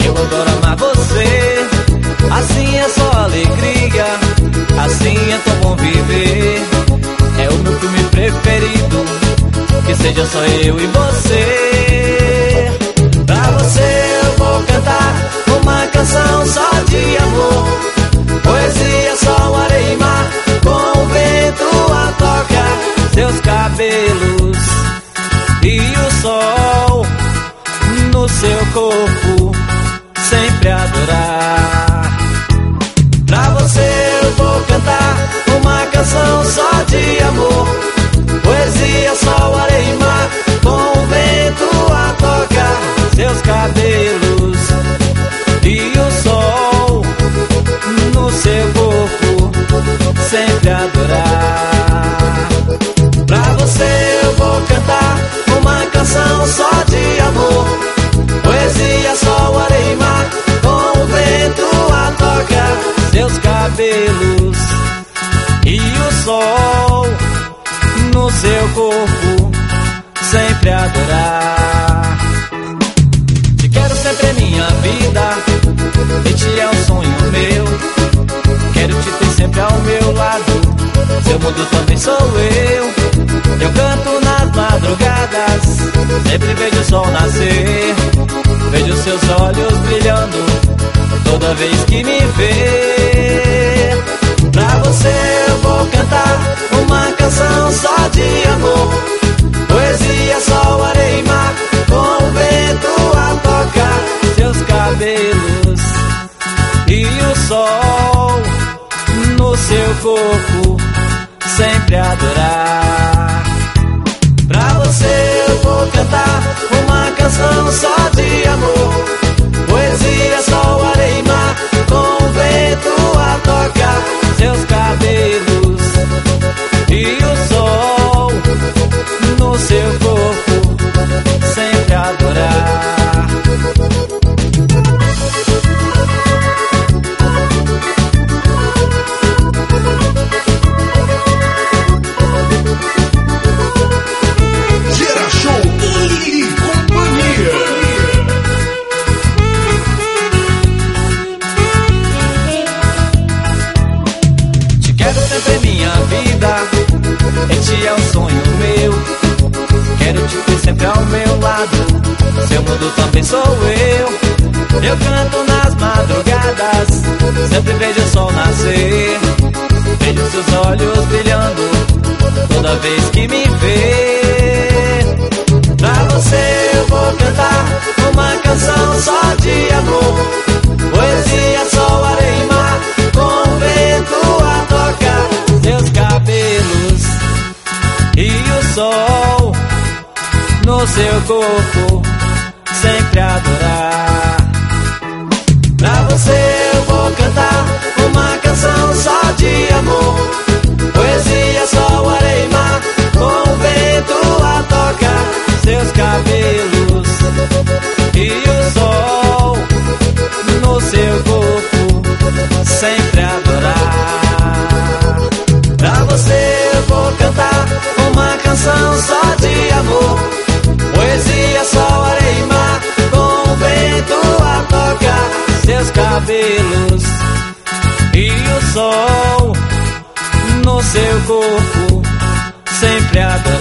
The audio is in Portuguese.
eu adoro amar você. Assim é só alegria, assim é tão bom viver. É o meu filme preferido, que seja só eu e você. Pra você eu vou cantar uma canção só de amor. Poesia, sol, areia e mar, com o vento a tocar seus cabelos e o sol no seu corpo sempre adorar. Pra você eu vou cantar uma canção só de amor. Poesia, sol, areia e mar, com o vento a tocar seus cabelos e o sol no seu corpo sempre adorar. Pra você eu vou cantar uma canção só de amor. Poesia, sol, areia e mar, com o vento a tocar seus cabelos e o sol no seu corpo sempre adorar. Te quero sempre em minha vida, este é um sonho meu. Quero te ter sempre ao meu lado, seu mundo também sou eu. Eu canto nas madrugadas, sempre vejo o sol nascer. Vejo seus olhos brilhando toda vez que me vê. Pra você eu vou cantar uma canção só de amor. Poesia, sol, areia e mar, com o vento a tocar seus cabelos e o sol no seu corpo sempre adorar. Pra você eu vou cantar uma canção só de amor. Poesia, sol, areia e mar, com o vento a tocar seus cabelos e o sol no seu corpo sempre adorar. Gera Show e companhia. Te quero sempre em minha vida, este é um sonho meu. Quero te ter sempre ao meu lado, seu mundo também sou eu. Eu canto nas madrugadas, sempre vejo o sol nascer. Vejo seus olhos brilhando toda vez que me vê. Pra você eu vou cantar uma canção só de amor. Poesia, sol, areia e mar, com o vento a tocar seus cabelos e o sol no seu corpo sempre adorar. Pra você eu vou cantar uma canção só de amor. Poesia, sol, areia e mar, com o vento a tocar seus cabelos e o sol no seu corpo sempre adorar. Pra você eu vou cantar uma canção só de amor. Poesia, sol, areia e mar, com o vento a tocar seus cabelos e o sol no seu corpo sempre adorar.